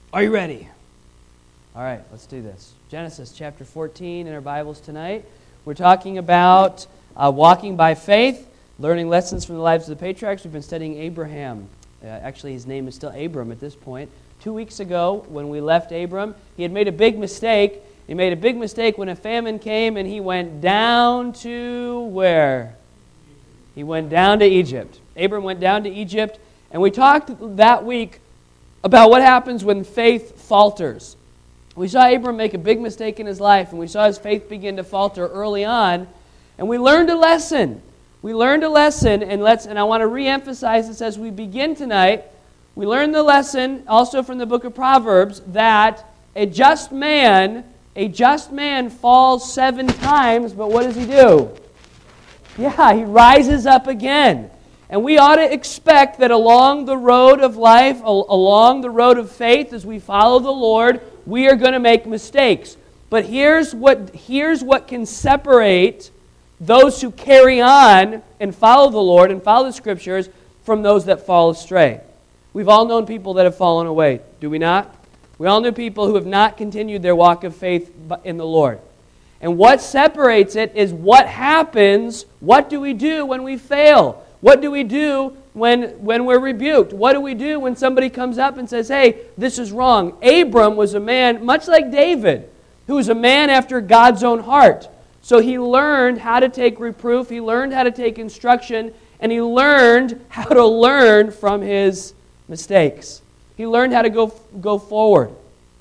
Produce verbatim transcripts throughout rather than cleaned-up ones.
Are you ready? All right, let's do this. Genesis chapter fourteen in our Bibles tonight. We're talking about uh, walking by faith, learning lessons from the lives of the patriarchs. We've been studying Abraham. Uh, actually, his name is still Abram at this point. Two weeks ago, when we left Abram, he had made a big mistake. He made a big mistake when a famine came, and he went down to where? He went down to Egypt. Abram went down to Egypt, and we talked that week about what happens when faith falters. We saw Abram make a big mistake in his life, and we saw his faith begin to falter early on, and we learned a lesson. We learned a lesson, and let's and I want to re-emphasize this as we begin tonight. We learned the lesson also from the book of Proverbs that a just man, a just man falls seven times, but what does he do? Yeah, he rises up again. And we ought to expect that along the road of life, along the road of faith, as we follow the Lord, we are going to make mistakes. But here's what, here's what can separate those who carry on and follow the Lord and follow the Scriptures from those that fall astray. We've all known people that have fallen away, do we not? We all know people who have not continued their walk of faith in the Lord. And what separates it is what happens, what do we do when we fail? What do we do when, when we're rebuked? What do we do when somebody comes up and says, hey, this is wrong? Abram was a man, much like David, who was a man after God's own heart. So he learned how to take reproof, he learned how to take instruction, and he learned how to learn from his mistakes. He learned how to go, go forward.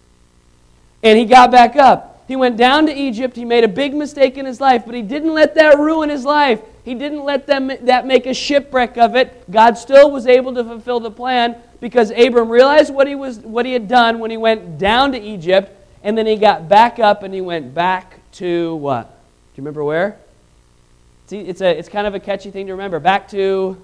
And he got back up. He went down to Egypt. He made a big mistake in his life, but he didn't let that ruin his life. He didn't let them, that make a shipwreck of it. God still was able to fulfill the plan because Abram realized what he was, what he had done when he went down to Egypt, and then he got back up and he went back to what? Do you remember where? See, it's a, it's kind of a catchy thing to remember. Back to,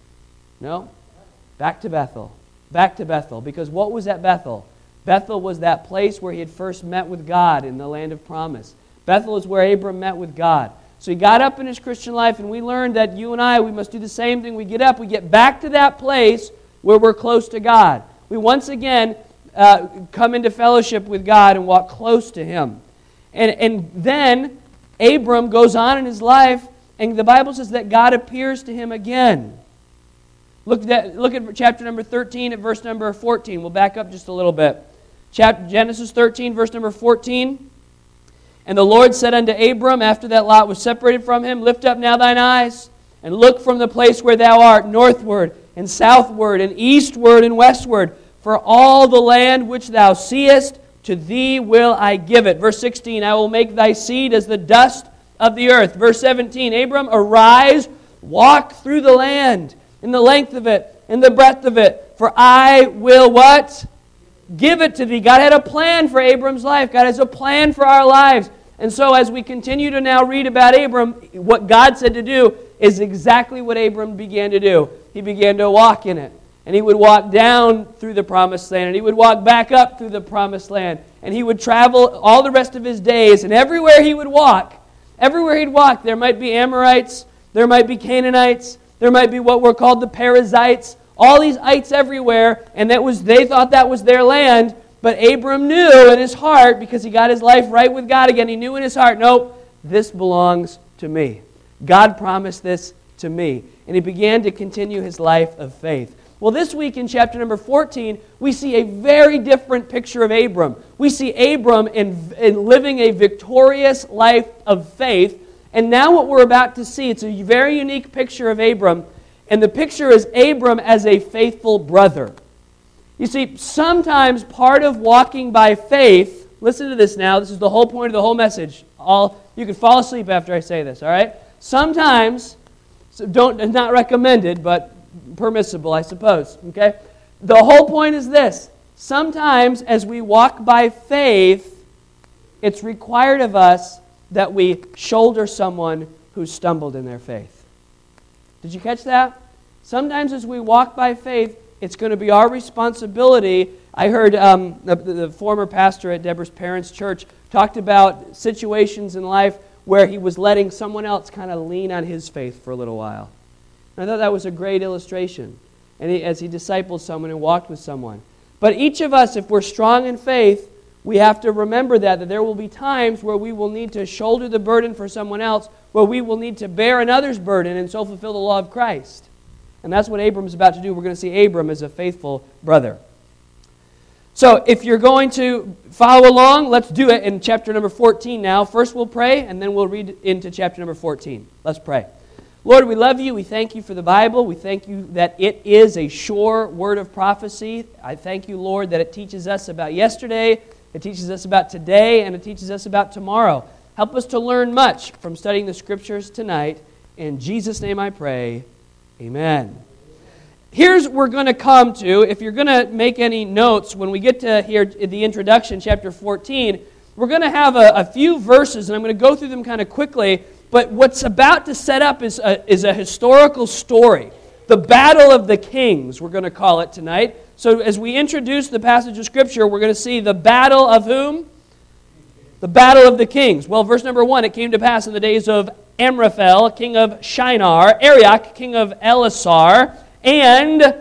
no? Back to Bethel. Back to Bethel. Because what was at Bethel? Bethel was that place where he had first met with God in the land of promise. Bethel is where Abram met with God. So he got up in his Christian life, and we learned that you and I, we must do the same thing. We get up, we get back to that place where we're close to God. We once again uh, come into fellowship with God and walk close to Him. And, and then Abram goes on in his life, and the Bible says that God appears to him again. Look at, look at chapter number thirteen at verse number fourteen. We'll back up just a little bit. Chapter, Genesis thirteen, verse number fourteen. And the Lord said unto Abram, after that Lot was separated from him, lift up now thine eyes, and look from the place where thou art, northward, and southward, and eastward, and westward. For all the land which thou seest, to thee will I give it. Verse sixteen, I will make thy seed as the dust of the earth. Verse seventeen, Abram, arise, walk through the land, in the length of it, in the breadth of it. For I will what? Give it to thee. God had a plan for Abram's life. God has a plan for our lives. And so as we continue to now read about Abram, what God said to do is exactly what Abram began to do. He began to walk in it. And he would walk down through the promised land. And he would walk back up through the promised land. And he would travel all the rest of his days. And everywhere he would walk, everywhere he'd walk, there might be Amorites, there might be Canaanites, there might be what were called the Perizzites, all these ites everywhere, and that was they thought that was their land, but Abram knew in his heart, because he got his life right with God again, he knew in his heart, nope, this belongs to me. God promised this to me. And he began to continue his life of faith. Well, this week in chapter number fourteen, we see a very different picture of Abram. We see Abram in, in living a victorious life of faith. And now what we're about to see, it's a very unique picture of Abram. And the picture is Abram as a faithful brother. You see, sometimes part of walking by faith, listen to this now, this is the whole point of the whole message. All you can fall asleep after I say this, all right? Sometimes, so don't not recommended, but permissible, I suppose, okay? The whole point is this. Sometimes as we walk by faith, it's required of us that we shoulder someone who stumbled in their faith. Did you catch that? Sometimes as we walk by faith, it's going to be our responsibility. I heard um, the, the former pastor at Deborah's parents' church talked about situations in life where he was letting someone else kind of lean on his faith for a little while. And I thought that was a great illustration. And he, as he discipled someone and walked with someone. But each of us, if we're strong in faith, we have to remember that, that there will be times where we will need to shoulder the burden for someone else, where we will need to bear another's burden and so fulfill the law of Christ. And that's what Abram's about to do. We're going to see Abram as a faithful brother. So if you're going to follow along, let's do it in chapter number fourteen now. First we'll pray, and then we'll read into chapter number fourteen. Let's pray. Lord, we love you. We thank you for the Bible. We thank you that it is a sure word of prophecy. I thank you, Lord, that it teaches us about yesterday, it teaches us about today, and it teaches us about tomorrow. Help us to learn much from studying the Scriptures tonight. In Jesus' name I pray, amen. Here's what we're going to come to. If you're going to make any notes, when we get to here in the introduction, chapter fourteen, we're going to have a, a few verses, and I'm going to go through them kind of quickly. But what's about to set up is a, is a historical story. The Battle of the Kings, we're going to call it tonight. So as we introduce the passage of Scripture, we're going to see the battle of whom? The Battle of the Kings. Well, verse number one, it came to pass in the days of Amraphel, king of Shinar, Arioch, king of Elasar, and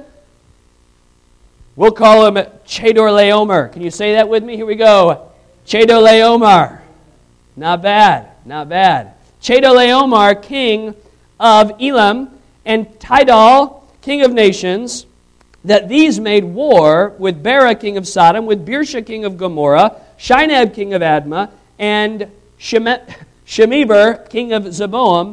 we'll call him Chedorlaomer. Can you say that with me? Here we go. Chedorlaomer. Not bad, not bad. Chedorlaomer, king of Elam, and Tidal, king of nations, that these made war with Bera, king of Sodom, with Birsha, king of Gomorrah, Shinab, king of Admah, and Shemeber, king of Zeboam,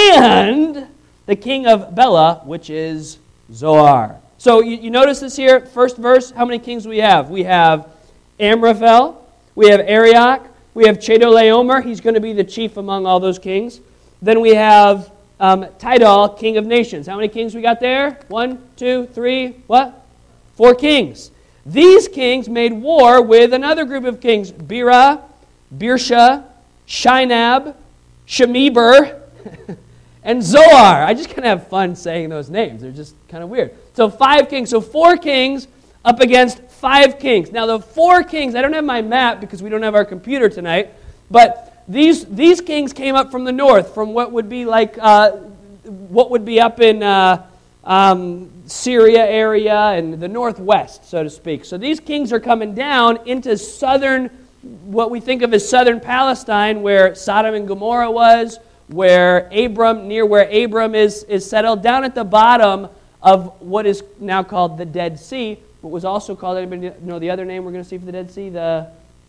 and the king of Bela, which is Zoar. So you, you notice this here, first verse, how many kings do we have? We have Amraphel, we have Arioch, we have Chedorlaomer, he's going to be the chief among all those kings. Then we have um, Tidal, king of nations. How many kings we got there? One, two, three, what? Four kings. These kings made war with another group of kings, Bera, Birsha, Shinab, Shemeber, and Zoar. I just kind of have fun saying those names. They're just kind of weird. So five kings. So four kings up against five kings. Now the four kings, I don't have my map because we don't have our computer tonight, but these these kings came up from the north, from what would be like, uh, what would be up in uh, um, Syria area and the northwest, so to speak. So these kings are coming down into southern, what we think of as southern Palestine, where Sodom and Gomorrah was, where Abram, near where Abram is, is settled, down at the bottom of what is now called the Dead Sea. What was also called, anybody know the other name we're going to see for the Dead Sea? The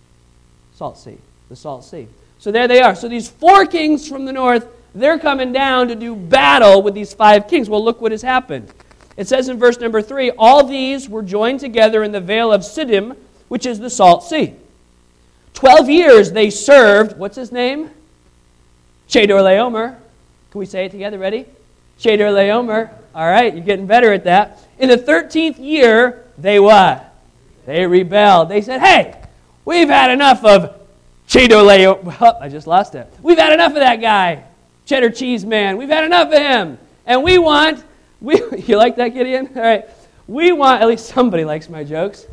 Salt Sea. The Salt Sea. So there they are. So these four kings from the north, they're coming down to do battle with these five kings. Well, look what has happened. It says in verse number three, all these were joined together in the vale of Siddim, which is the Salt Sea. Twelve years they served, what's his name? Chedorlaomer. Can we say it together? Ready? Chedorlaomer. All right, you're getting better at that. In the thirteenth year, they what? They rebelled. They said, hey, we've had enough of Chedorlaomer. Oh, I just lost it. We've had enough of that guy, Cheddar Cheese Man. We've had enough of him. And we want, we you like that, Gideon? All right. We want, at least somebody likes my jokes.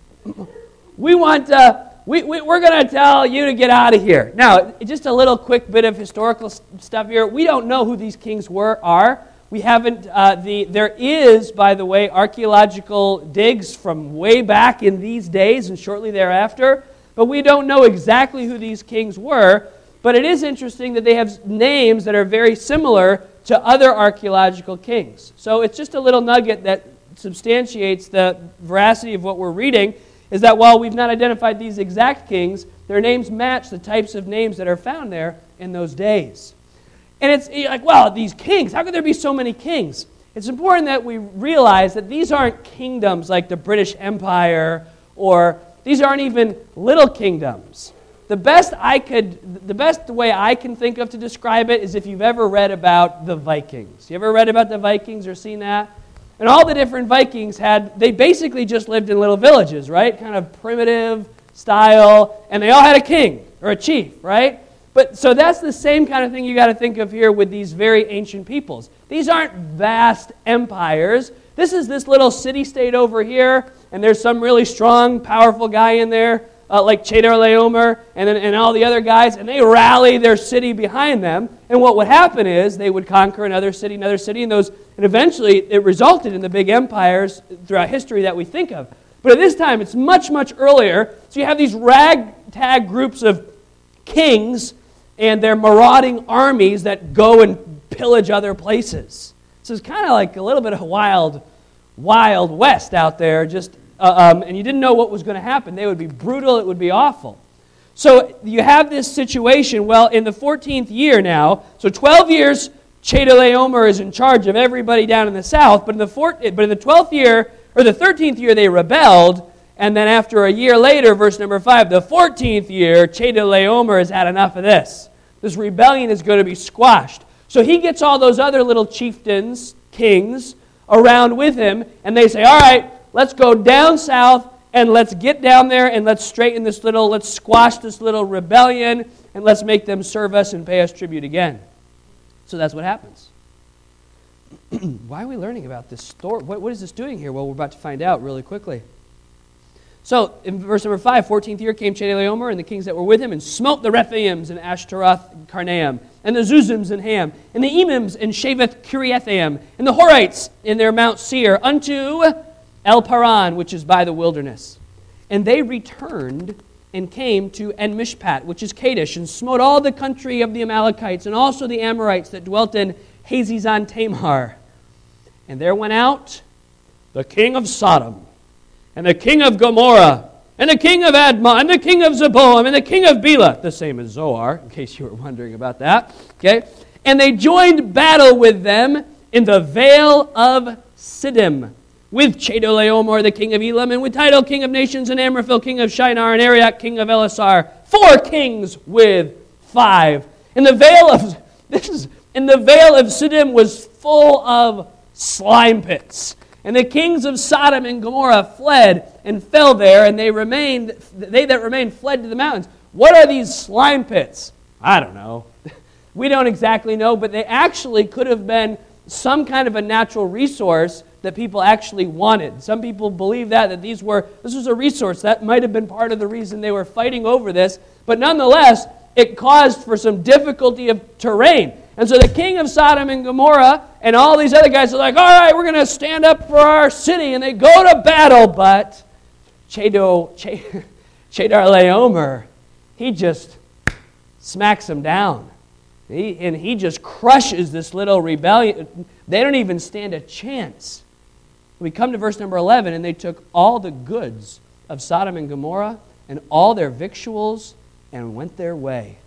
We want, uh, we, we, we're going to tell you to get out of here. Now, just a little quick bit of historical stuff here. We don't know who these kings were, are. We haven't, uh, the there is, by the way, archaeological digs from way back in these days and shortly thereafter, but we don't know exactly who these kings were, but it is interesting that they have names that are very similar to other archaeological kings. So it's just a little nugget that substantiates the veracity of what we're reading, is that while we've not identified these exact kings, their names match the types of names that are found there in those days. And it's like, well, these kings, how could there be so many kings? It's important that we realize that these aren't kingdoms like the British Empire, or these aren't even little kingdoms. The best I could, the best way I can think of to describe it is if you've ever read about the Vikings. You ever read about the Vikings or seen that? And all the different Vikings had, they basically just lived in little villages, right? Kind of primitive style, and they all had a king or a chief, right? But so that's the same kind of thing you got to think of here with these very ancient peoples. These aren't vast empires. This is this little city-state over here, and there's some really strong, powerful guy in there, uh, like Chedorlaomer, and then and all the other guys, and they rally their city behind them. And what would happen is they would conquer another city, another city, and those, and eventually it resulted in the big empires throughout history that we think of. But at this time, it's much, much earlier. So you have these ragtag groups of kings and their marauding armies that go and pillage other places. So it's kind of like a little bit of a wild, wild west out there. Just uh, um, and you didn't know what was going to happen. They would be brutal. It would be awful. So you have this situation. Well, in the fourteenth year now, so twelve years, Chedorlaomer is in charge of everybody down in the south. But in the fourth, but in the twelfth year or the thirteenth year, they rebelled. And then after a year later, verse number five, the fourteenth year, Chedorlaomer has had enough of this. This rebellion is going to be squashed. So he gets all those other little chieftains, kings, around with him, and they say, all right, let's go down south, and let's get down there, and let's straighten this little, let's squash this little rebellion, and let's make them serve us and pay us tribute again. So that's what happens. Why are we learning about this story? What, what is this doing here? Well, we're about to find out really quickly. So, in verse number five, fourteenth year came Chedorlaomer and the kings that were with him and smote the Rephaims and Ashtaroth Karnaim, and the Zuzims and Ham, and the Emims and Shaveth Kiriathaim, and the Horites in their Mount Seir, unto El Paran, which is by the wilderness. And they returned and came to En-Mishpat, which is Kadesh, and smote all the country of the Amalekites, and also the Amorites that dwelt in Hazezon Tamar. And there went out the king of Sodom, and the king of Gomorrah, and the king of Admah, and the king of Zeboam, and the king of Bela, the same as Zoar, in case you were wondering about that. Okay, and they joined battle with them in the vale of Siddim, with Chedorlaomer, the king of Elam, and with Tidal, king of nations, and Amraphel, king of Shinar, and Arioch, king of Elasar, four kings with five. In the vale of this is in the vale of Siddim was full of slime pits. And the kings of Sodom and Gomorrah fled and fell there, and they remained. They that remained fled to the mountains. What are these slime pits? I don't know. We don't exactly know, but they actually could have been some kind of a natural resource that people actually wanted. Some people believe that, that these were, this was a resource. That might have been part of the reason they were fighting over this. But nonetheless, it caused for some difficulty of terrain. And so the king of Sodom and Gomorrah and all these other guys are like, all right, we're going to stand up for our city. And they go to battle, but Chedorlaomer, he just smacks them down. He, and he just crushes this little rebellion. They don't even stand a chance. We come to verse number eleven, and they took all the goods of Sodom and Gomorrah and all their victuals and went their way.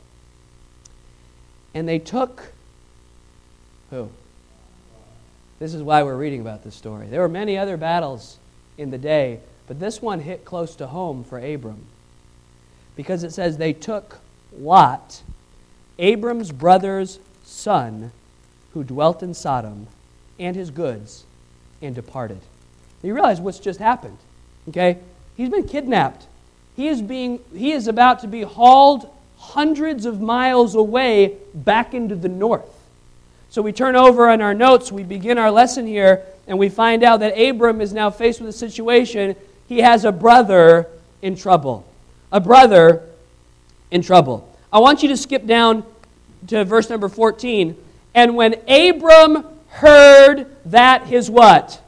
And they took who? This is why we're reading about this story. There were many other battles in the day, but this one hit close to home for Abram. Because it says they took Lot, Abram's brother's son, who dwelt in Sodom, and his goods, and departed. You realize what's just happened, okay? He's been kidnapped. He is being, he is about to be hauled hundreds of miles away back into the north. So we turn over in our notes, we begin our lesson here, and we find out that Abram is now faced with a situation. He has a brother in trouble. A brother in trouble. I want you to skip down to verse number fourteen. And when Abram heard that his what?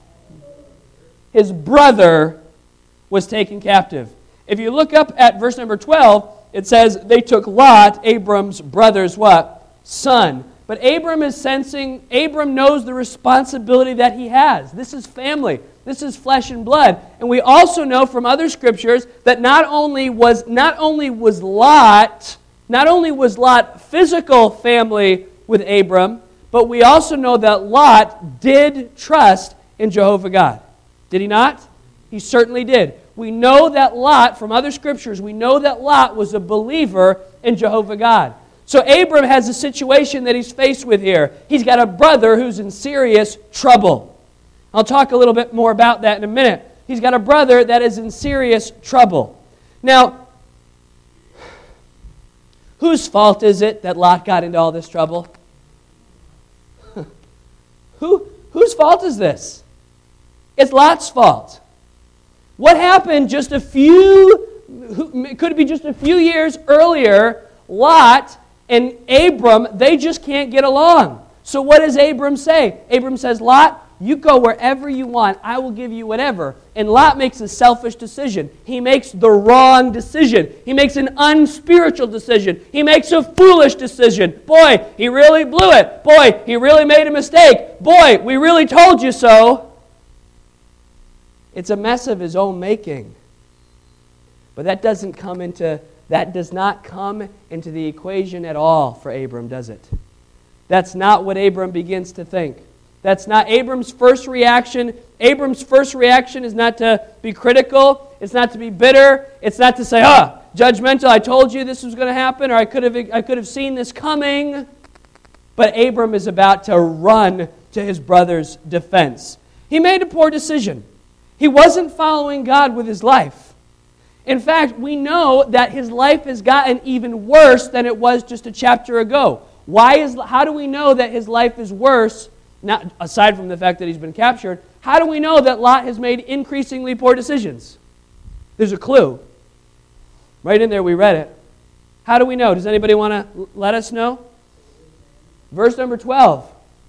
His brother was taken captive. If you look up at verse number twelve, it says they took Lot, Abram's brother's what? Son. But Abram is sensing, Abram knows the responsibility that he has. This is family. This is flesh and blood. And we also know from other scriptures that not only was not only was Lot, not only was Lot physical family with Abram, but we also know that Lot did trust in Jehovah God. Did he not? He certainly did. We know that Lot, from other scriptures, we know that Lot was a believer in Jehovah God. So Abram has a situation that he's faced with here. He's got a brother who's in serious trouble. I'll talk a little bit more about that in a minute. He's got a brother that is in serious trouble. Now, whose fault is it that Lot got into all this trouble? Who, whose fault is this? It's Lot's fault. What happened just a few, could it be just a few years earlier, Lot and Abram, they just can't get along. So what does Abram say? Abram says, Lot, you go wherever you want. I will give you whatever. And Lot makes a selfish decision. He makes the wrong decision. He makes an unspiritual decision. He makes a foolish decision. Boy, he really blew it. Boy, he really made a mistake. Boy, we really told you so. It's a mess of his own making. But that doesn't come into that does not come into the equation at all for Abram, does it? That's not what Abram begins to think. That's not Abram's first reaction. Abram's first reaction is not to be critical. It's not to be bitter. It's not to say, ah, judgmental, I told you this was going to happen, or I could have I could have seen this coming. But Abram is about to run to his brother's defense. He made a poor decision. He wasn't following God with his life. In fact, we know that his life has gotten even worse than it was just a chapter ago. Why is? How do we know that his life is worse? Not aside from the fact that he's been captured, how do we know that Lot has made increasingly poor decisions? There's a clue. Right in there, we read it. How do we know? Does anybody want to let us know? Verse number twelve.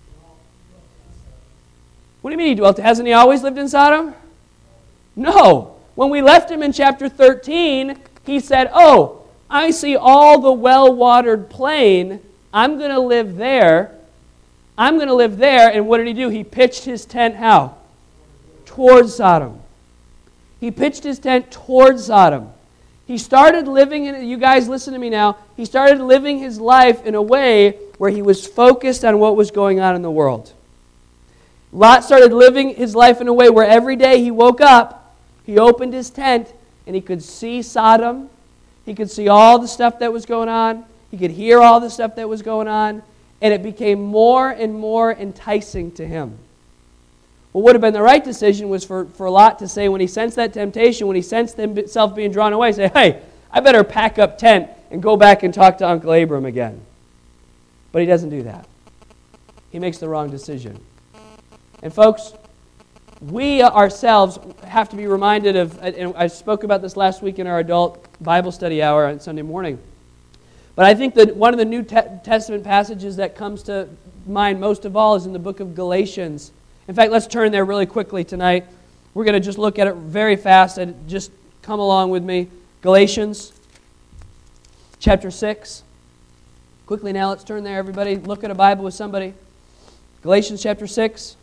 What do you mean he dwelt? Hasn't he always lived in Sodom? No. When we left him in chapter thirteen, he said, oh, I see all the well-watered plain. I'm going to live there. I'm going to live there. And what did he do? He pitched his tent how? Towards Sodom. He pitched his tent towards Sodom. He started living in, you guys listen to me now, he started living his life in a way where he was focused on what was going on in the world. Lot started living his life in a way where every day he woke up, he opened his tent, and he could see Sodom. He could see all the stuff that was going on. He could hear all the stuff that was going on. And it became more and more enticing to him. What would have been the right decision was for, for Lot to say, when he sensed that temptation, when he sensed himself being drawn away, say, hey, I better pack up tent and go back and talk to Uncle Abram again. But he doesn't do that. He makes the wrong decision. And folks, we ourselves have to be reminded of, and I spoke about this last week in our adult Bible study hour on Sunday morning, but I think that one of the New Testament passages that comes to mind most of all is in the book of Galatians. In fact, let's turn there really quickly tonight. We're going to just look at it very fast and just come along with me. Galatians chapter six. Quickly now, let's turn there, everybody. Look at a Bible with somebody. Galatians chapter six.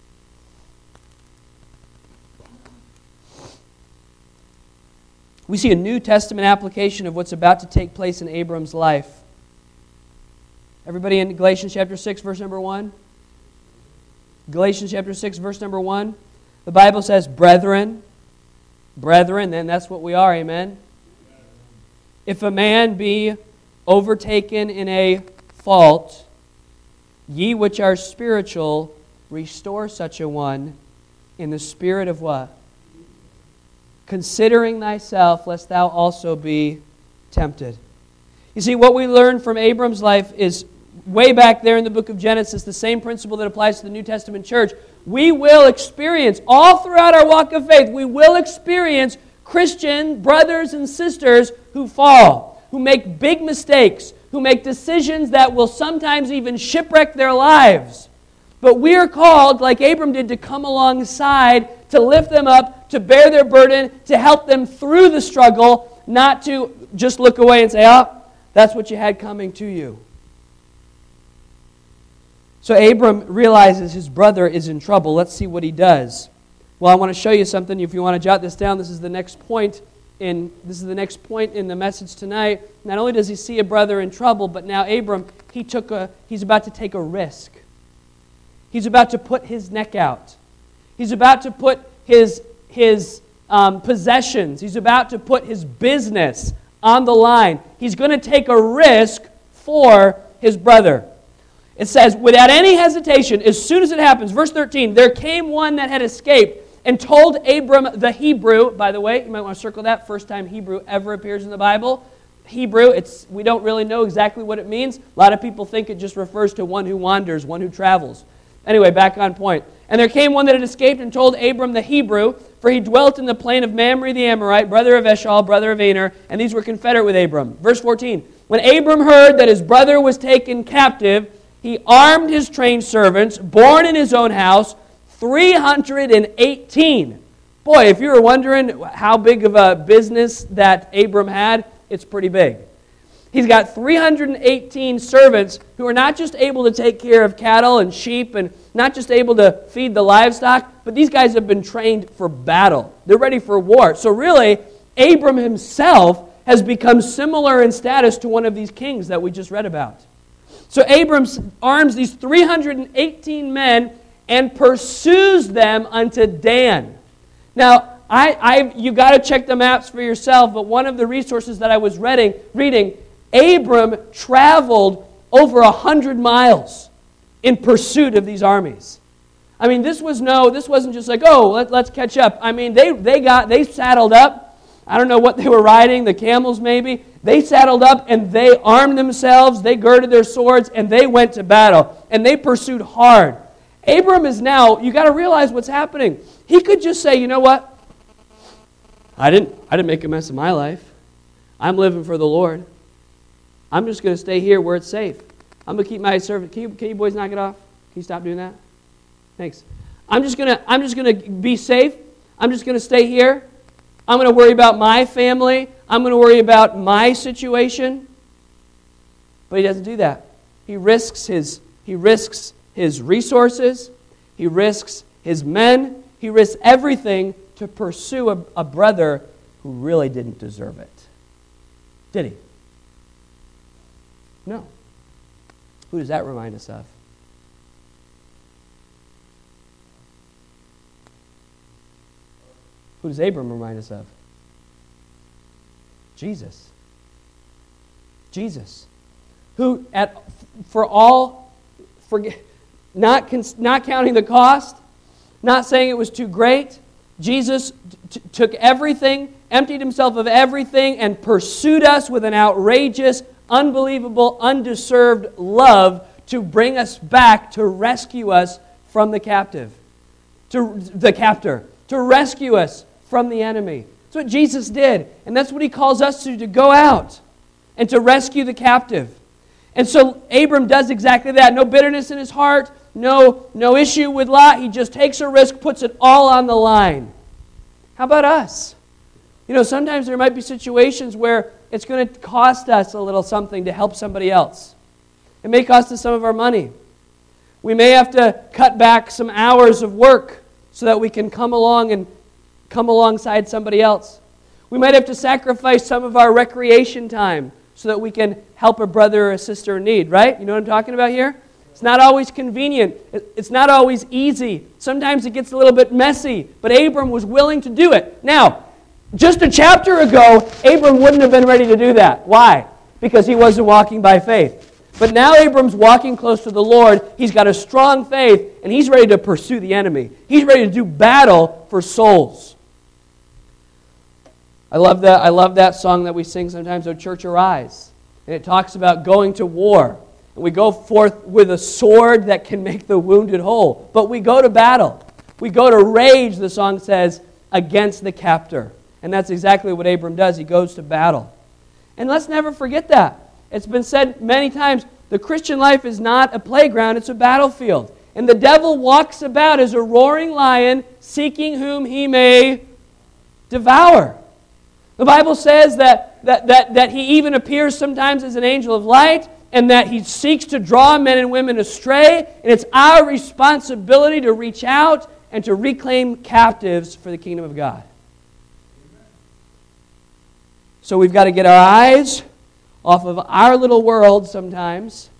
We see a New Testament application of what's about to take place in Abram's life. Everybody in Galatians chapter six, verse number one? Galatians chapter six, verse number one. The Bible says, brethren, brethren, then that's what we are, amen? If a man be overtaken in a fault, ye which are spiritual, restore such a one in the spirit of what? Considering thyself, lest thou also be tempted. You see, what we learn from Abram's life is way back there in the book of Genesis, the same principle that applies to the New Testament church. We will experience, all throughout our walk of faith, we will experience Christian brothers and sisters who fall, who make big mistakes, who make decisions that will sometimes even shipwreck their lives. But we are called, like Abram did, to come alongside, to lift them up, to bear their burden, to help them through the struggle, not to just look away and say, oh, that's what you had coming to you. So Abram realizes his brother is in trouble. Let's see what he does. Well, I want to show you something. If you want to jot this down, this is the next point in this is the next point in the message tonight. Not only does he see a brother in trouble, but now Abram, he took a he's about to take a risk. He's about to put his neck out. He's about to put his his um, possessions. He's about to put his business on the line. He's going to take a risk for his brother. It says, without any hesitation, as soon as it happens, verse thirteen, there came one that had escaped and told Abram the Hebrew. By the way, you might want to circle that. First time Hebrew ever appears in the Bible. Hebrew, it's we don't really know exactly what it means. A lot of people think it just refers to one who wanders, one who travels. Anyway, back on point. And there came one that had escaped and told Abram the Hebrew, for he dwelt in the plain of Mamre the Amorite, brother of Eshcol, brother of Aner, and these were confederate with Abram. Verse fourteen, when Abram heard that his brother was taken captive, he armed his trained servants, born in his own house, three hundred eighteen. Boy, if you were wondering how big of a business that Abram had, it's pretty big. He's got three hundred eighteen servants who are not just able to take care of cattle and sheep and not just able to feed the livestock, but these guys have been trained for battle. They're ready for war. So really, Abram himself has become similar in status to one of these kings that we just read about. So Abram arms these three hundred eighteen men and pursues them unto Dan. Now, I, I you got to check the maps for yourself, but one of the resources that I was reading, reading, Abram traveled over a hundred miles in pursuit of these armies. I mean, this was no, this wasn't just like, oh, let, let's catch up. I mean, they they got they saddled up. I don't know what they were riding, the camels maybe. They saddled up and they armed themselves. They girded their swords and they went to battle and they pursued hard. Abram is now, you got to realize what's happening. He could just say, you know what? I didn't I didn't make a mess of my life. I'm living for the Lord. I'm just going to stay here where it's safe. I'm going to keep my servant. Can you, can you boys knock it off? Can you stop doing that? Thanks. I'm just going to I'm just going to be safe. I'm just going to stay here. I'm going to worry about my family. I'm going to worry about my situation. But he doesn't do that. He risks his he risks his resources. He risks his men. He risks everything to pursue a, a brother who really didn't deserve it. Did he? No. Who does that remind us of? Who does Abram remind us of? Jesus. Jesus. Who, at for all, forget, not, not counting the cost, not saying it was too great, Jesus t- took everything, emptied himself of everything, and pursued us with an outrageous, unbelievable, undeserved love to bring us back, to rescue us from the captive, to the captor, to rescue us from the enemy. That's what Jesus did, and that's what he calls us to, to go out and to rescue the captive. And so Abram does exactly that. No bitterness in his heart, no, no issue with Lot. He just takes a risk, puts it all on the line. How about us? You know, sometimes there might be situations where it's going to cost us a little something to help somebody else. It may cost us some of our money. We may have to cut back some hours of work so that we can come along and come alongside somebody else. We might have to sacrifice some of our recreation time so that we can help a brother or a sister in need, right? You know what I'm talking about here? It's not always convenient. It's not always easy. Sometimes it gets a little bit messy, but Abram was willing to do it. Now, just a chapter ago, Abram wouldn't have been ready to do that. Why? Because he wasn't walking by faith. But now Abram's walking close to the Lord. He's got a strong faith, and he's ready to pursue the enemy. He's ready to do battle for souls. I love that, I love that song that we sing sometimes, O Church Arise. And it talks about going to war. And we go forth with a sword that can make the wounded whole. But we go to battle. We go to rage, the song says, against the captor. And that's exactly what Abram does. He goes to battle. And let's never forget that. It's been said many times, the Christian life is not a playground, it's a battlefield. And the devil walks about as a roaring lion, seeking whom he may devour. The Bible says that, that, that, that he even appears sometimes as an angel of light, and that he seeks to draw men and women astray. And it's our responsibility to reach out and to reclaim captives for the kingdom of God. So we've got to get our eyes off of our little world sometimes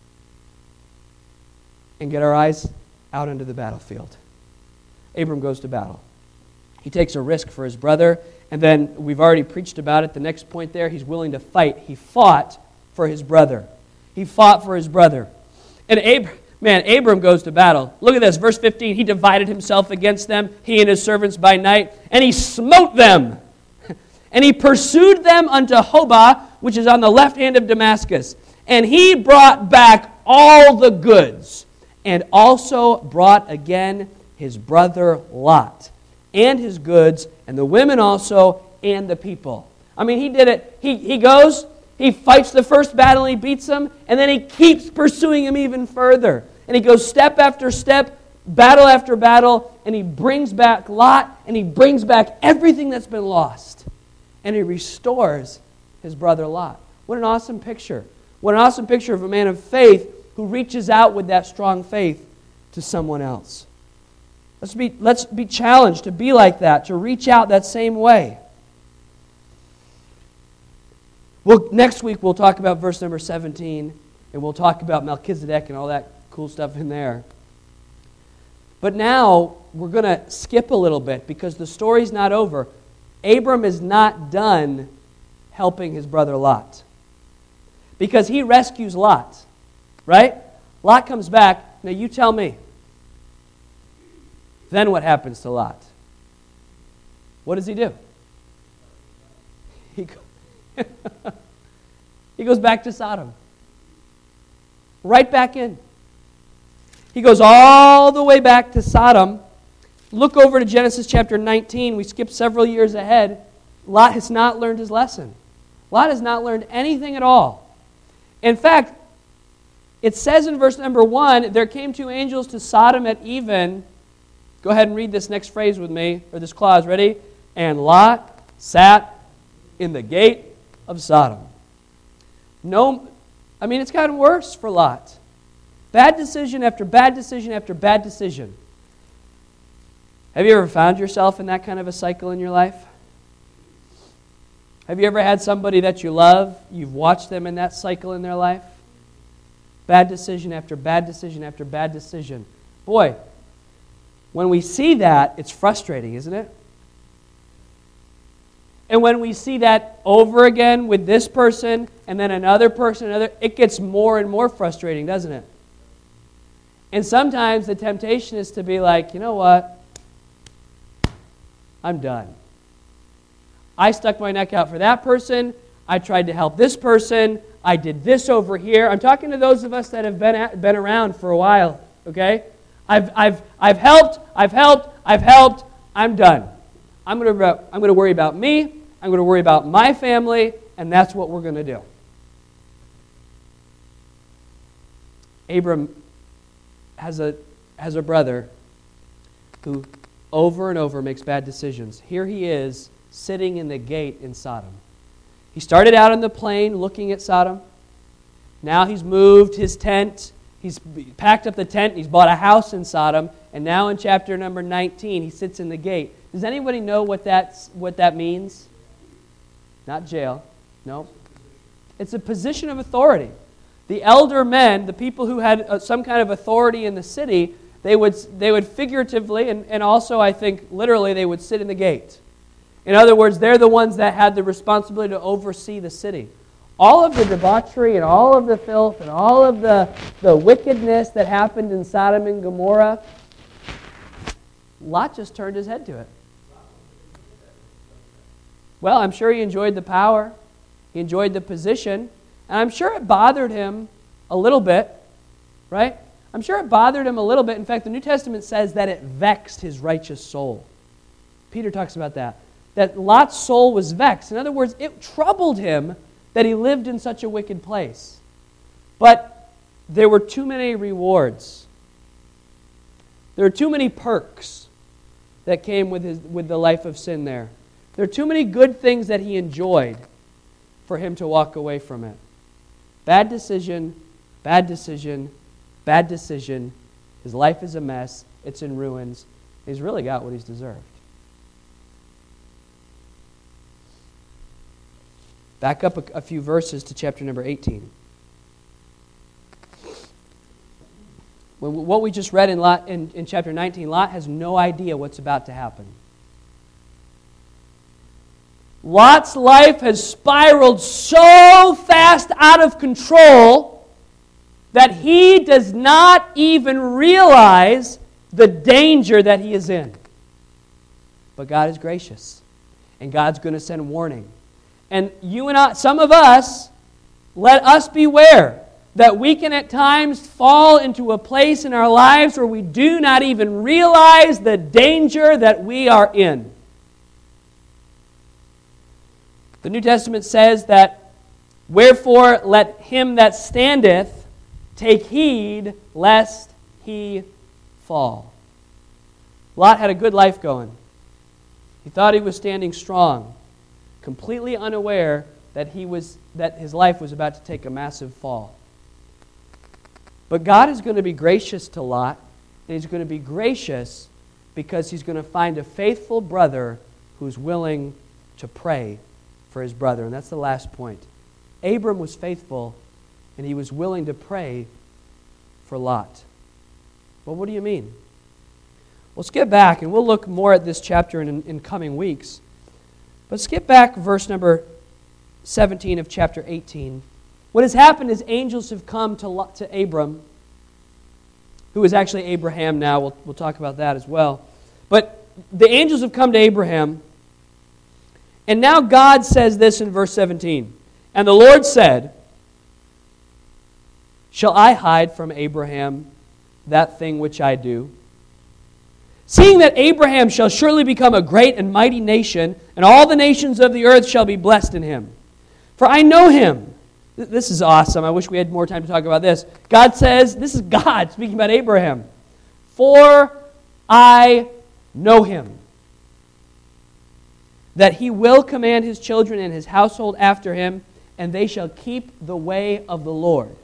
and get our eyes out into the battlefield. Abram goes to battle. He takes a risk for his brother, and then we've already preached about it. The next point there, he's willing to fight. He fought for his brother. He fought for his brother. And Abram, man, Abram goes to battle. Look at this, verse fifteen. He divided himself against them, he and his servants by night, and he smote them. And he pursued them unto Hobah, which is on the left hand of Damascus. And he brought back all the goods, and also brought again his brother Lot, and his goods, and the women also, and the people. I mean, he did it. He, he goes, he fights the first battle, and he beats them, and then he keeps pursuing him even further. And he goes step after step, battle after battle, and he brings back Lot, and he brings back everything that's been lost. And he restores his brother Lot. What an awesome picture. What an awesome picture of a man of faith who reaches out with that strong faith to someone else. Let's be, let's be challenged to be like that, to reach out that same way. Well, next week we'll talk about verse number seventeen, and we'll talk about Melchizedek and all that cool stuff in there. But now we're going to skip a little bit because the story's not over. Abram is not done helping his brother Lot. Because he rescues Lot, right? Lot comes back. Now you tell me. Then what happens to Lot? What does he do? He, go- he goes back to Sodom. Right back in. He goes all the way back to Sodom. Look over to Genesis chapter nineteen. We skipped several years ahead. Lot has not learned his lesson. Lot has not learned anything at all. In fact, it says in verse number one, there came two angels to Sodom at even. Go ahead and read this next phrase with me, or this clause. Ready? And Lot sat in the gate of Sodom. No, I mean, it's gotten worse for Lot. Bad decision after bad decision after bad decision. Have you ever found yourself in that kind of a cycle in your life? Have you ever had somebody that you love, you've watched them in that cycle in their life? Bad decision after bad decision after bad decision. Boy, when we see that, it's frustrating, isn't it? And when we see that over again with this person and then another person, another, it gets more and more frustrating, doesn't it? And sometimes the temptation is to be like, you know what? I'm done. I stuck my neck out for that person. I tried to help this person. I did this over here. I'm talking to those of us that have been at, been around for a while, okay? I've I've I've helped. I've helped. I've helped. I'm done. I'm going to I'm going to worry about me. I'm going to worry about my family, and that's what we're going to do. Abram has a has a brother who over and over makes bad decisions. Here he is, sitting in the gate in Sodom. He started out on the plain looking at Sodom. Now he's moved his tent. He's packed up the tent. He's bought a house in Sodom. And now in chapter number nineteen, he sits in the gate. Does anybody know what that's, what that means? Not jail. No. It's a position of authority. The elder men, the people who had uh, some kind of authority in the city, they would, they would figuratively, and, and also I think literally, they would sit in the gate. In other words, they're the ones that had the responsibility to oversee the city. All of the debauchery and all of the filth and all of the, the wickedness that happened in Sodom and Gomorrah, Lot just turned his head to it. Well, I'm sure he enjoyed the power. He enjoyed the position. And I'm sure it bothered him a little bit, right? I'm sure it bothered him a little bit. In fact, the New Testament says that it vexed his righteous soul. Peter talks about that. That Lot's soul was vexed. In other words, it troubled him that he lived in such a wicked place. But there were too many rewards. There were too many perks that came with his with the life of sin there. There are too many good things that he enjoyed for him to walk away from it. Bad decision, bad decision, bad decision. His life is a mess. It's in ruins. He's really got what he's deserved. Back up a, a few verses to chapter number eighteen. When, what we just read in, Lot, in, in chapter nineteen, Lot has no idea what's about to happen. Lot's life has spiraled so fast out of control that he does not even realize the danger that he is in. But God is gracious, and God's going to send warning. And you and I, some of us, let us beware that we can at times fall into a place in our lives where we do not even realize the danger that we are in. The New Testament says that, wherefore let him that standeth take heed lest he fall. Lot had a good life going. He thought he was standing strong, completely unaware that he was that his life was about to take a massive fall. But God is going to be gracious to Lot, and He's going to be gracious because He's going to find a faithful brother who's willing to pray for his brother. And that's the last point. Abram was faithful, and he was willing to pray for Lot. Well, what do you mean? Well, skip back, and we'll look more at this chapter in, in coming weeks. But skip back verse number seventeen of chapter eighteen. What has happened is angels have come to, Lot, to Abram, who is actually Abraham now. We'll, we'll talk about that as well. But the angels have come to Abraham, and now God says this in verse seventeen. And the Lord said, shall I hide from Abraham that thing which I do? Seeing that Abraham shall surely become a great and mighty nation, and all the nations of the earth shall be blessed in him. For I know him. This is awesome. I wish we had more time to talk about this. God says, this is God speaking about Abraham. For I know him, that he will command his children and his household after him, and they shall keep the way of the Lord,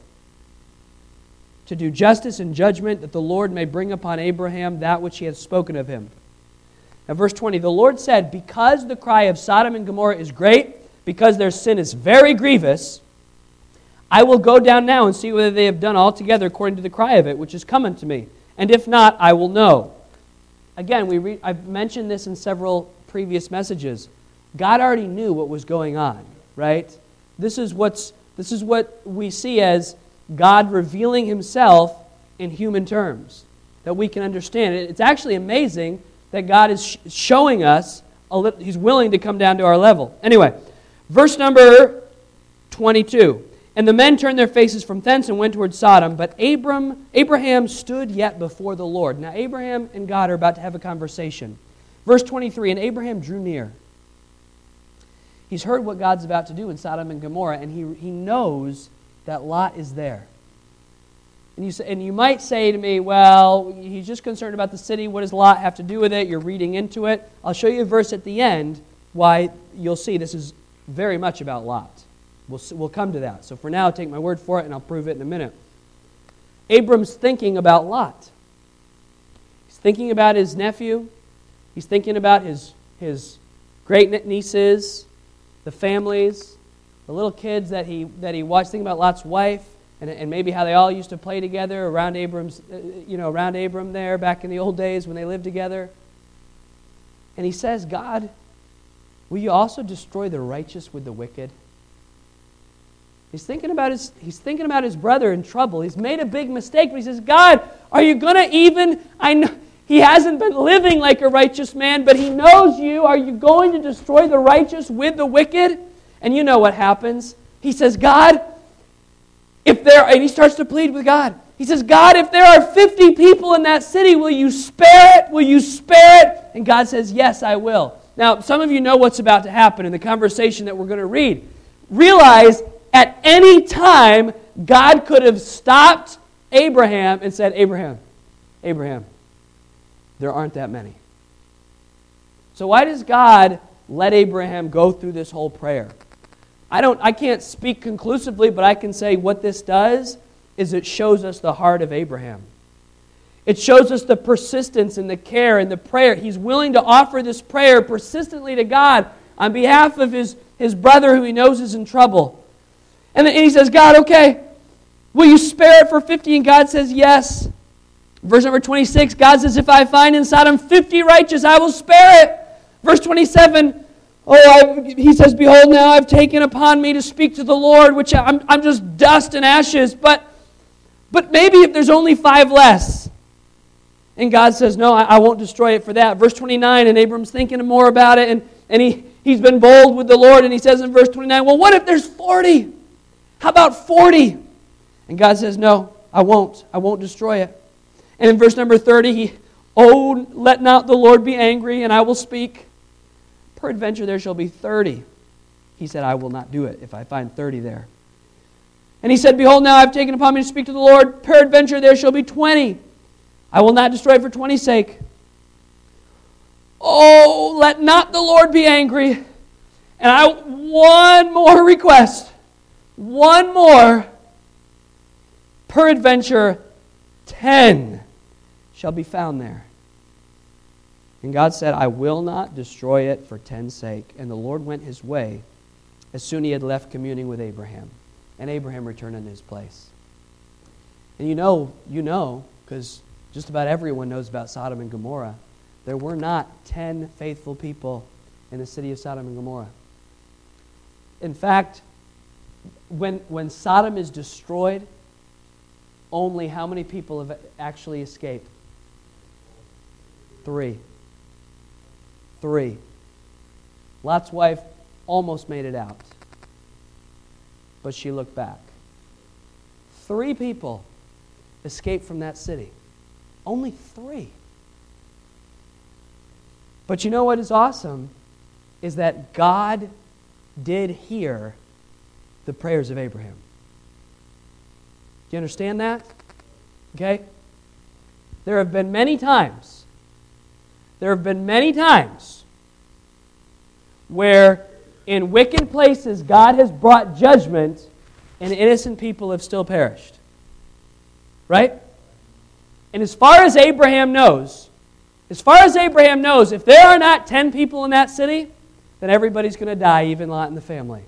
to do justice and judgment, that the Lord may bring upon Abraham that which he hath spoken of him. Now verse twenty, the Lord said, because the cry of Sodom and Gomorrah is great, because their sin is very grievous, I will go down now and see whether they have done altogether according to the cry of it, which is come unto me. And if not, I will know. Again, we read, I've mentioned this in several previous messages. God already knew what was going on, right? This is what's this is what we see as God revealing Himself in human terms, that we can understand it. It's actually amazing that God is sh- showing us a li- He's willing to come down to our level. Anyway, verse number twenty-two. And the men turned their faces from thence and went toward Sodom, but Abram, Abraham stood yet before the Lord. Now Abraham and God are about to have a conversation. Verse twenty-three, and Abraham drew near. He's heard what God's about to do in Sodom and Gomorrah, and he, he knows that Lot is there. And you, say, and you might say to me, well, he's just concerned about the city. What does Lot have to do with it? You're reading into it. I'll show you a verse at the end why you'll see this is very much about Lot. We'll, we'll come to that. So for now, take my word for it, and I'll prove it in a minute. Abram's thinking about Lot. He's thinking about his nephew. He's thinking about his, his great-nieces, the families, the little kids that he that he watched. Thinking about Lot's wife, and, and maybe how they all used to play together around Abram's, uh, you know, around Abram there back in the old days when they lived together. And he says, God, will you also destroy the righteous with the wicked? He's thinking about his he's thinking about his brother in trouble. He's made a big mistake, but he says, God, are you going to even, I know, he hasn't been living like a righteous man, but he knows you. Are you going to destroy the righteous with the wicked? And you know what happens. He says, God, if there, and he starts to plead with God. He says, God, if there are fifty people in that city, will you spare it? Will you spare it? And God says, yes, I will. Now, some of you know what's about to happen in the conversation that we're going to read. Realize at any time, God could have stopped Abraham and said, Abraham, Abraham, there aren't that many. So why does God let Abraham go through this whole prayer? I don't I can't speak conclusively, but I can say what this does is it shows us the heart of Abraham. It shows us the persistence and the care and the prayer. He's willing to offer this prayer persistently to God on behalf of his, his brother who he knows is in trouble. And then he says, God, okay, will you spare it for fifty? And God says, yes. Verse number twenty-six, God says, if I find in Sodom fifty righteous, I will spare it. Verse twenty-seven, oh, I, he says, behold, now I've taken upon me to speak to the Lord, which I'm, I'm just dust and ashes, but, but maybe if there's only five less. And God says, no, I, I won't destroy it for that. Verse twenty-nine, and Abram's thinking more about it, and, and he, he's been bold with the Lord, and he says in verse twenty-nine, well, what if there's forty? How about forty? And God says, no, I won't. I won't destroy it. And in verse number thirty, he, oh, let not the Lord be angry, and I will speak. Peradventure there shall be thirty. He said, I will not do it if I find thirty there. And he said, behold, now I have taken upon me to speak to the Lord. Peradventure there shall be twenty. I will not destroy it for twenty's sake. oh, let not the Lord be angry. And I one more request. One more. Peradventure, ten shall be found there. And God said, I will not destroy it for ten's sake. And the Lord went his way as soon as he had left communing with Abraham. And Abraham returned unto his place. And you know, you know, because just about everyone knows about Sodom and Gomorrah. There were not ten faithful people in the city of Sodom and Gomorrah. In fact, when, when Sodom is destroyed, only how many people have actually escaped? Three. Three. Lot's wife almost made it out, but she looked back. Three people escaped from that city. Only three. But you know what is awesome? Is that God did hear the prayers of Abraham. Do you understand that? Okay? There have been many times, there have been many times where in wicked places God has brought judgment and innocent people have still perished. Right? And as far as Abraham knows, as far as Abraham knows, if there are not ten people in that city, then everybody's going to die, even Lot and the family.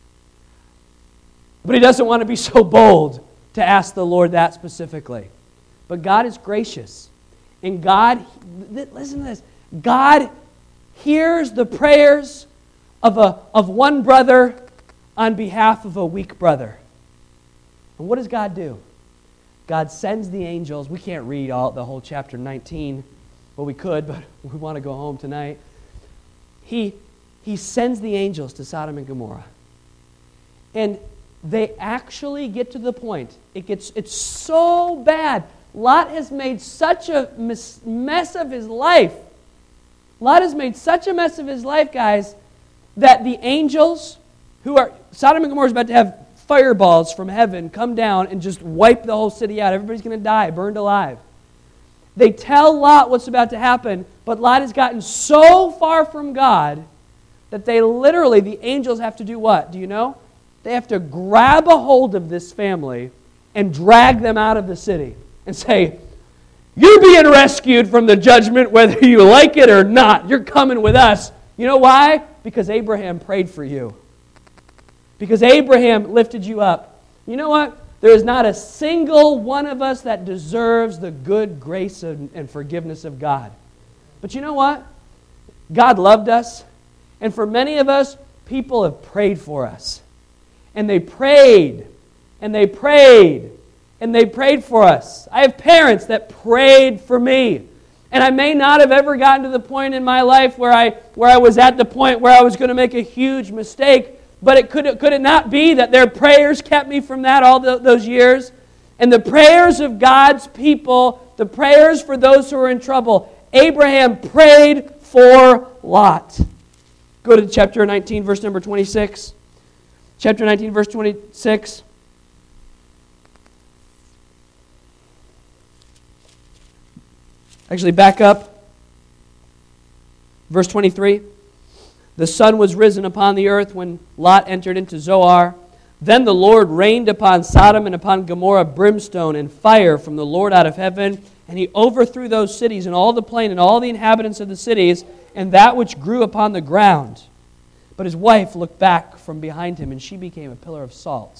But he doesn't want to be so bold to ask the Lord that specifically. But God is gracious. And God, listen to this, God hears the prayers of, a, of one brother on behalf of a weak brother. And what does God do? God sends the angels. We can't read all the whole chapter nineteen. Well, we could, but we want to go home tonight. He, he sends the angels to Sodom and Gomorrah. And they actually get to the point. It gets it's so bad. Lot has made such a mess, mess of his life. Lot has made such a mess of his life, guys, that the angels who are... Sodom and Gomorrah is about to have fireballs from heaven come down and just wipe the whole city out. Everybody's going to die, burned alive. They tell Lot what's about to happen, but Lot has gotten so far from God that they literally, the angels have to do what? Do you know? They have to grab a hold of this family and drag them out of the city and say, you're being rescued from the judgment whether you like it or not. You're coming with us. You know why? Because Abraham prayed for you. Because Abraham lifted you up. You know what? There is not a single one of us that deserves the good grace and, and forgiveness of God. But you know what? God loved us. And for many of us, people have prayed for us. And they prayed. And they prayed. And they prayed for us. I have parents that prayed for me. And I may not have ever gotten to the point in my life where I, where I was at the point where I was going to make a huge mistake. But it could, could it not be that their prayers kept me from that all the, those years? And the prayers of God's people, the prayers for those who are in trouble, Abraham prayed for Lot. Go to chapter nineteen, verse number twenty-six. Chapter nineteen, verse twenty-six. Actually, back up. Verse twenty-three. The sun was risen upon the earth when Lot entered into Zoar. Then the Lord rained upon Sodom and upon Gomorrah brimstone and fire from the Lord out of heaven, and he overthrew those cities and all the plain and all the inhabitants of the cities and that which grew upon the ground. But his wife looked back from behind him, and she became a pillar of salt.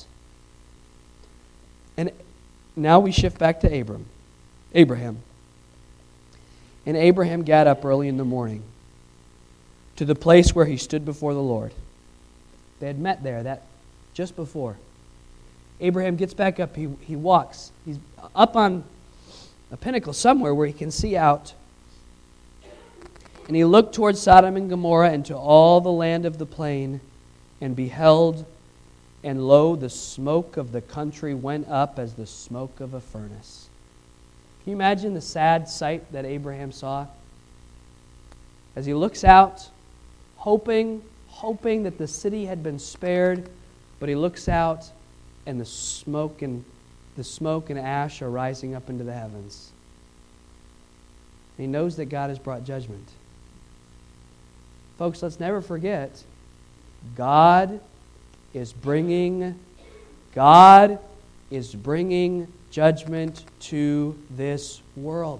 And now we shift back to Abram, Abraham. And Abraham got up early in the morning to the place where he stood before the Lord. They had met there that just before. Abraham gets back up. He, he walks. He's up on a pinnacle somewhere where he can see out. And he looked towards Sodom and Gomorrah and to all the land of the plain, and beheld, and lo, the smoke of the country went up as the smoke of a furnace. Can you imagine the sad sight that Abraham saw? As he looks out, hoping, hoping that the city had been spared, but he looks out and the smoke and the smoke and ash are rising up into the heavens. And he knows that God has brought judgment. Folks, let's never forget, God is bringing, God is bringing judgment to this world.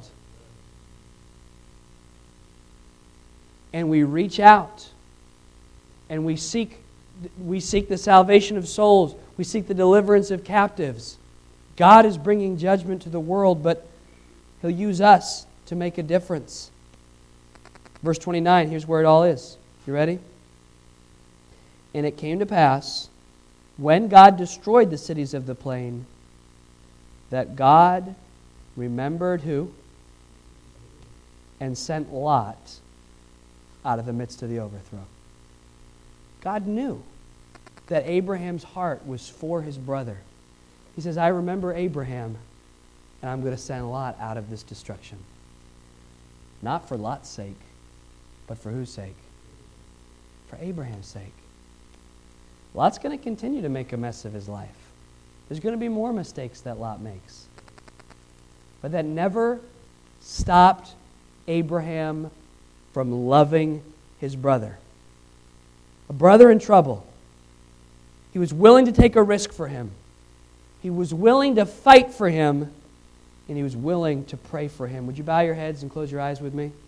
And we reach out and we seek we seek the salvation of souls. We seek the deliverance of captives. God is bringing judgment to the world, but He'll use us to make a difference. Verse twenty-nine, here's where it all is. You ready? And it came to pass, when God destroyed the cities of the plain, that God remembered who? And sent Lot out of the midst of the overthrow. God knew that Abraham's heart was for his brother. He says, I remember Abraham, and I'm going to send Lot out of this destruction. Not for Lot's sake, but for whose sake? For Abraham's sake. Lot's going to continue to make a mess of his life. There's going to be more mistakes that Lot makes. But that never stopped Abraham from loving his brother. A brother in trouble. He was willing to take a risk for him. He was willing to fight for him, and he was willing to pray for him. Would you bow your heads and close your eyes with me?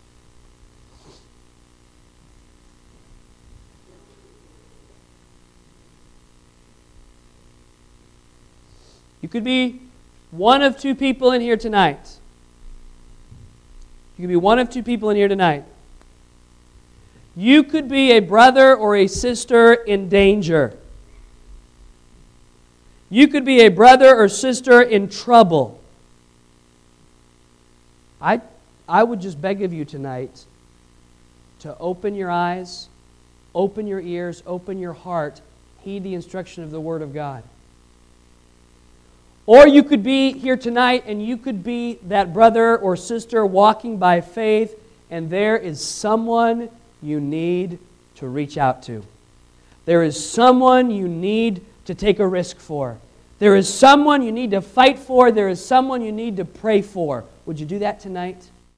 You could be one of two people in here tonight. You could be one of two people in here tonight. You could be a brother or a sister in danger. You could be a brother or sister in trouble. I, I would just beg of you tonight to open your eyes, open your ears, open your heart, heed the instruction of the Word of God. Or you could be here tonight and you could be that brother or sister walking by faith, and there is someone you need to reach out to. There is someone you need to take a risk for. There is someone you need to fight for. There is someone you need to pray for. Would you do that tonight?